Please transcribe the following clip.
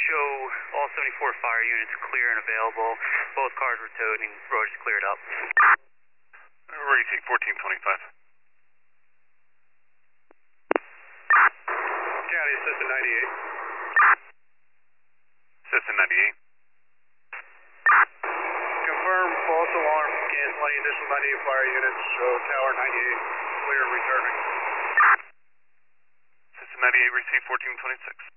show all 74 fire units clear and available. Both cars were towed and road is cleared up. Retake 1425. County, Cessna 98. Cessna 98. Confirm false alarm, cancel any additional 98 fire units, show Tower 98, clear returning. Cessna 98, receive 1426.